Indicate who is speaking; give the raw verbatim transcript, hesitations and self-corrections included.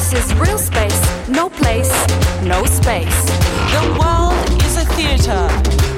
Speaker 1: This is real space, no place, no space.
Speaker 2: The world is a theatre.